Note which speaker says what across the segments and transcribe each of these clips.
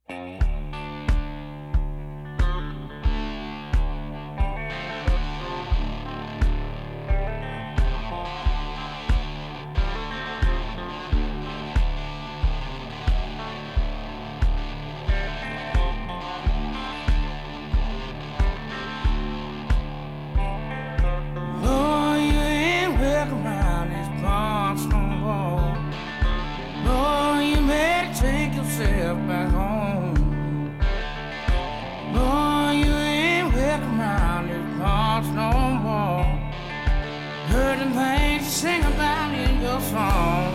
Speaker 1: Back home. No, you ain't welcome around these parts no more. Heard them things you sing about in your song.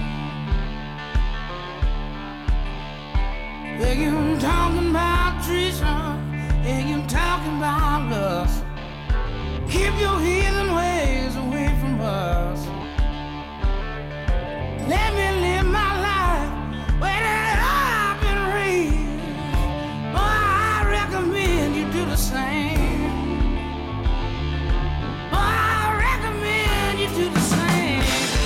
Speaker 1: Yeah, you talking about treason, yeah, you talking about lust. Keep your heathen ways away from us. Let me live my life where do the same. Oh, I recommend you do the same.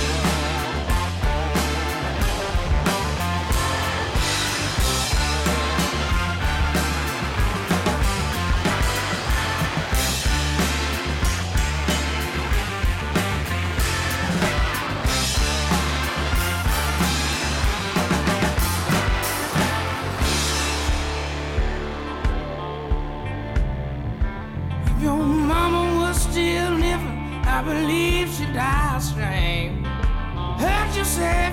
Speaker 1: Your mama was still living, I believe she died strange. Heard you say